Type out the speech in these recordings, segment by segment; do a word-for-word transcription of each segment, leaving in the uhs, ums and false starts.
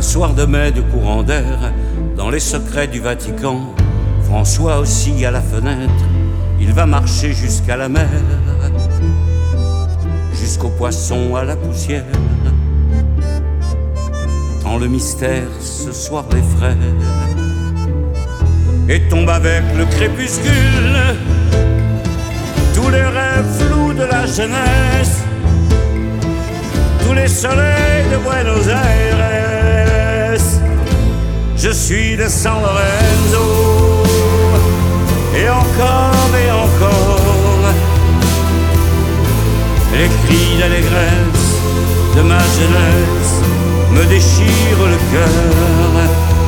soir de mai de courant d'air, dans les secrets du Vatican, François aussi à la fenêtre, il va marcher jusqu'à la mer, jusqu'aux poissons à la poussière. Tant le mystère ce soir l'effraie, et tombe avec le crépuscule tous les rêves flous de la jeunesse, tous les soleils de Buenos Aires. Je suis de San Lorenzo, et encore et encore, les cris d'allégresse de ma jeunesse me déchirent le cœur,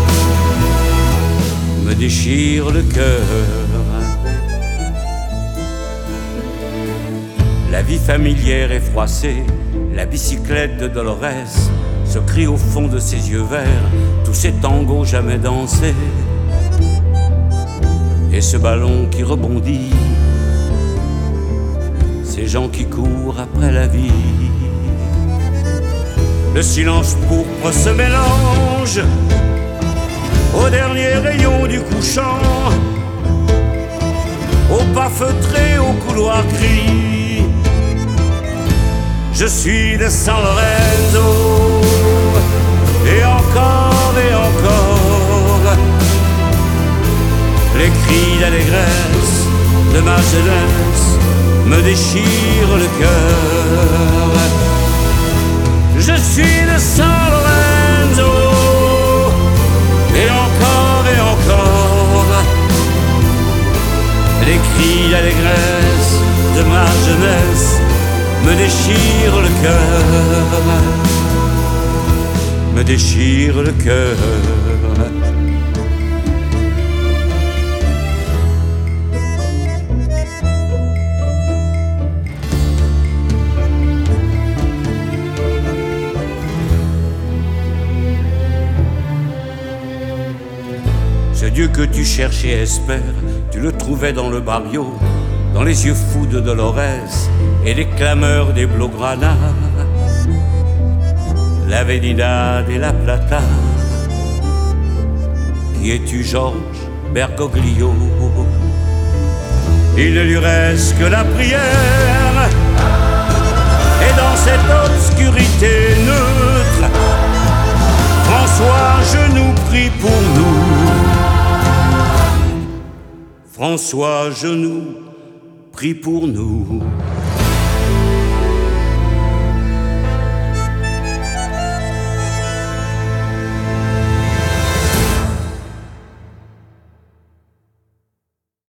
me déchirent le cœur. La vie familière est froissée, la bicyclette de Dolores se crie au fond de ses yeux verts, tous ces tangos jamais dansés, et ce ballon qui rebondit, ces gens qui courent après la vie. Le silence pourpre se mélange au dernier rayon du couchant, au pas feutré, au couloir gris. Je suis de San Lorenzo, et encore et encore, les cris d'allégresse de ma jeunesse me déchirent le cœur. Je suis de San Lorenzo, et encore et encore, les cris d'allégresse de ma jeunesse me déchirent le cœur, me déchirent le cœur. Ce Dieu que tu cherches et espères, tu le trouvais dans le barrio, dans les yeux fous de Dolores et les clameurs des Blaugrana, l'Avenida de la Plata. Qui es-tu, Georges Bergoglio? Il ne lui reste que la prière, et dans cette obscurité neutre, François Genoux prie pour nous. François Genoux prie pour nous.